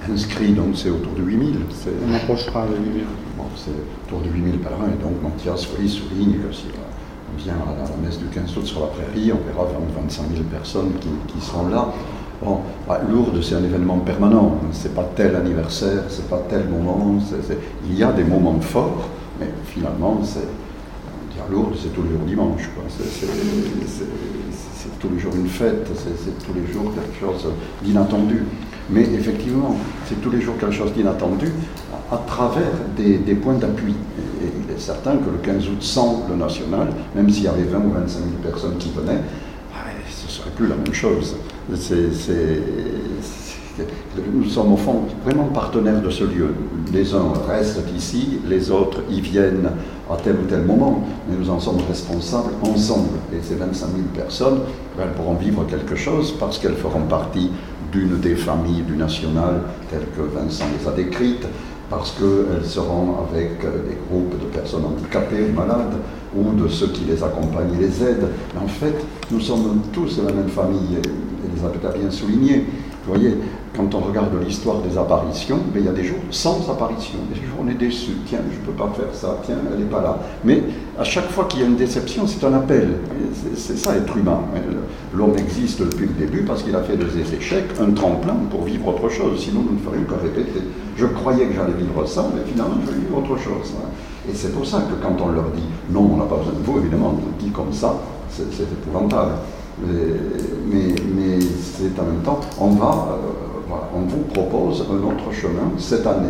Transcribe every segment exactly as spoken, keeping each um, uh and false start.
inscrits, donc c'est autour de huit mille. On approchera de huit mille. Bon, c'est autour de huit mille pèlerins, et donc Mathias oui, souligne que si on vient à la messe du quinze août sur la prairie, on verra vingt à vingt-cinq mille personnes qui, qui seront là. Bon, bah, Lourdes, c'est un événement permanent, c'est pas tel anniversaire, c'est pas tel moment, c'est, c'est... il y a des moments forts, mais finalement, c'est... dire Lourdes, c'est tous les jours dimanche, quoi. C'est, c'est, c'est, c'est tous les jours une fête, c'est, c'est tous les jours quelque chose d'inattendu. Mais effectivement, c'est tous les jours quelque chose d'inattendu à, à travers des, des points d'appui. Et, et il est certain que le quinze août, sans le national, même s'il y avait vingt ou vingt-cinq mille personnes qui venaient, ce ne serait plus la même chose. C'est, c'est, c'est, nous sommes au fond vraiment partenaires de ce lieu. Les uns restent ici, les autres y viennent à tel ou tel moment, mais nous en sommes responsables ensemble. Et ces vingt-cinq mille personnes, elles pourront vivre quelque chose parce qu'elles feront partie d'une des familles du national, telles que Vincent les a décrites, parce qu'elles seront avec des groupes de personnes handicapées ou malades, ou de ceux qui les accompagnent et les aident. Mais en fait, nous sommes tous de la même famille, et Elisabeth a bien souligné. Vous voyez, quand on regarde l'histoire des apparitions, ben, il y a des jours sans apparition, des jours on est déçu, tiens, je ne peux pas faire ça, tiens, elle n'est pas là. Mais à chaque fois qu'il y a une déception, c'est un appel. C'est, c'est ça être humain. L'homme existe depuis le début parce qu'il a fait des échecs, un tremplin pour vivre autre chose, sinon nous ne ferions que répéter. Je croyais que j'allais vivre ça, mais finalement je vais vivre autre chose. Et c'est pour ça que quand on leur dit « non, on n'a pas besoin de vous », évidemment, on nous dit comme ça, c'est, c'est épouvantable. Mais, mais, mais c'est en même temps, on va, euh, voilà, on vous propose un autre chemin cette année.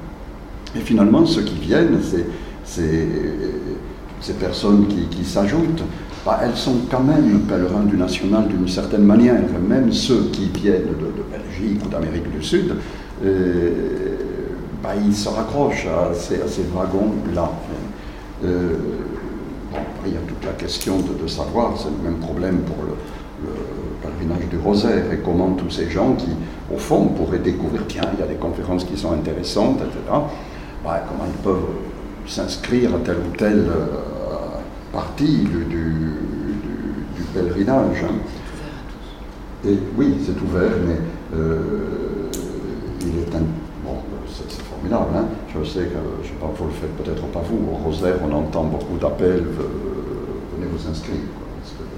Et finalement, ceux qui viennent, c'est, c'est ces personnes qui, qui s'ajoutent, bah, elles sont quand même pèlerins du national d'une certaine manière. Même ceux qui viennent de, de Belgique ou d'Amérique du Sud, euh, bah, ils se raccrochent à ces, à ces wagons-là. Euh, bon, il y a toute la question de, de savoir, c'est le même problème pour le, le pèlerinage du rosaire, et comment tous ces gens qui, au fond, pourraient découvrir, tiens, il y a des conférences qui sont intéressantes, et cetera, bah, comment ils peuvent s'inscrire à telle ou telle euh, partie du, du, du, du pèlerinage. Hein. Et oui, c'est ouvert, mais euh, il est un... Bon, c'est, c'est formidable, hein. Je sais que, je sais pas, vous le faites peut-être pas vous, au rosaire, on entend beaucoup d'appels, euh, venez vous inscrire, quoi, parce que,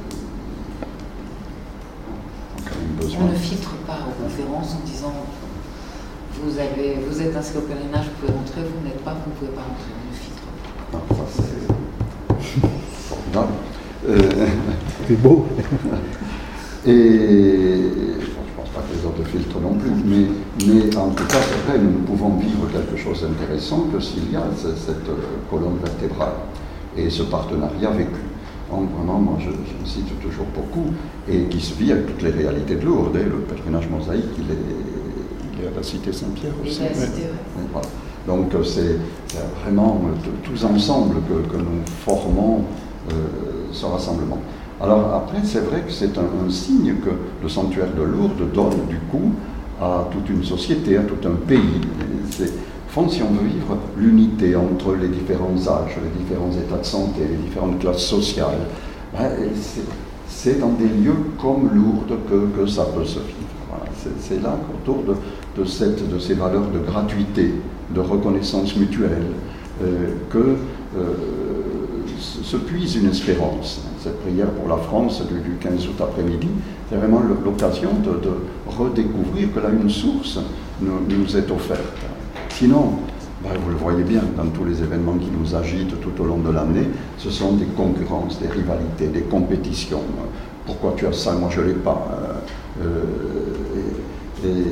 on a quand même besoin. On ne filtre pas aux conférences en disant vous, avez, vous êtes inscrit au pèlerinage, vous pouvez rentrer, vous n'êtes pas, vous ne pouvez pas rentrer, on ne filtre pas. Non, ça c'est formidable. Euh... C'est beau. Et bon, je ne pense pas que les autres filtrent non plus, mais, mais en tout cas, c'est vrai, nous ne pouvons vivre quelque chose d'intéressant que s'il y a cette, cette colonne vertébrale et ce partenariat vécu. Donc vraiment, moi je, je me cite toujours beaucoup, et qui se vit avec toutes les réalités de Lourdes. Le pèlerinage mosaïque, il est, il est à la cité Saint-Pierre aussi. Il est à la cité, oui. Voilà. Donc c'est, c'est vraiment tous ensemble que, que nous formons euh, ce rassemblement. Alors après, c'est vrai que c'est un, un signe que le sanctuaire de Lourdes donne du coup à toute une société, à tout un pays. C'est, au fond, si on veut vivre l'unité entre les différents âges, les différents états de santé, les différentes classes sociales, ben, c'est, c'est dans des lieux comme Lourdes que, que ça peut se vivre. Voilà. C'est, c'est là qu'autour de, de, cette, de ces valeurs de gratuité, de reconnaissance mutuelle, euh, que euh, se puise une espérance. Cette prière pour la France du, du quinze août après-midi, c'est vraiment l'occasion de, de redécouvrir que là, une source nous, nous est offerte. Sinon, ben, vous le voyez bien dans tous les événements qui nous agitent tout au long de l'année, ce sont des concurrences, des rivalités, des compétitions. Pourquoi tu as ça, moi je ne l'ai pas. Euh, et, et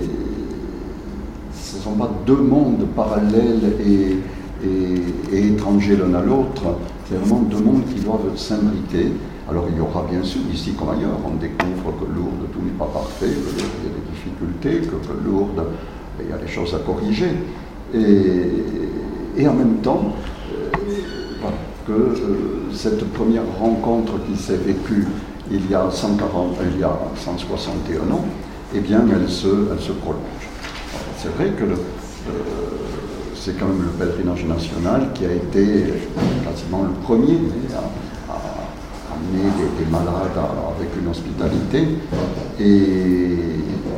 ce ne sont pas deux mondes parallèles et, et, et étrangers l'un à l'autre. C'est vraiment deux mondes qui doivent s'imbriquer. Alors il y aura bien sûr, ici comme ailleurs, on découvre que Lourdes, tout n'est pas parfait, qu'il y a des difficultés, que, que Lourdes, il y a des choses à corriger. Et, et en même temps, euh, voilà, que euh, cette première rencontre qui s'est vécue il y a cent quarante, il y a cent soixante et un ans, eh bien elle se, elle se prolonge. Alors, c'est vrai que le, le c'est quand même le pèlerinage national qui a été quasiment le premier à, à amener des, des malades à, avec une hospitalité. Et,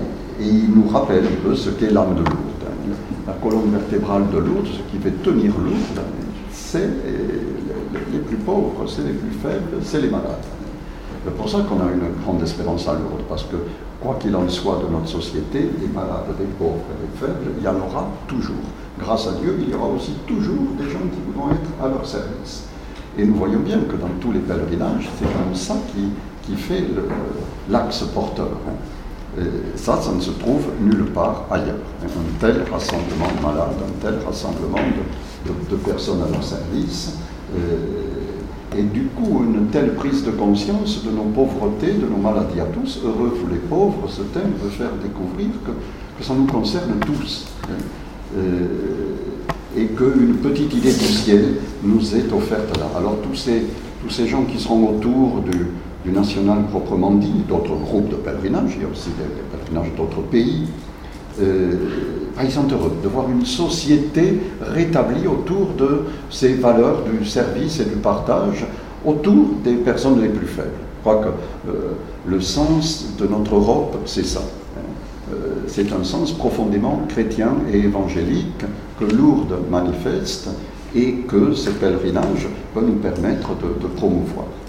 et il nous rappelle un peu ce qu'est l'âme de Lourdes. La colonne vertébrale de Lourdes, ce qui fait tenir Lourdes, c'est les plus pauvres, c'est les plus faibles, c'est les malades. C'est pour ça qu'on a une grande espérance à Lourdes, parce que quoi qu'il en soit de notre société, les malades, les pauvres et les faibles, il y en aura toujours. Grâce à Dieu, il y aura aussi toujours des gens qui vont être à leur service. Et nous voyons bien que dans tous les pèlerinages, c'est comme ça qui, qui fait l'axe porteur. Et ça, ça ne se trouve nulle part ailleurs. Un tel rassemblement de malades, un tel rassemblement de, de, de personnes à leur service, et, et du coup, une telle prise de conscience de nos pauvretés, de nos maladies à tous. Heureux vous les pauvres, ce thème veut faire découvrir que, que ça nous concerne tous. Et, et qu'une petite idée du ciel nous est offerte là. Alors tous ces, tous ces gens qui seront autour du, du national proprement dit, d'autres groupes de pèlerinage, il y a aussi des, des pèlerinages d'autres pays, euh, ils sont heureux de voir une société rétablie autour de ces valeurs du service et du partage, autour des personnes les plus faibles. Je crois que euh, le sens de notre Europe, c'est ça. C'est un sens profondément chrétien et évangélique que Lourdes manifeste et que ce pèlerinage peut nous permettre de, de promouvoir.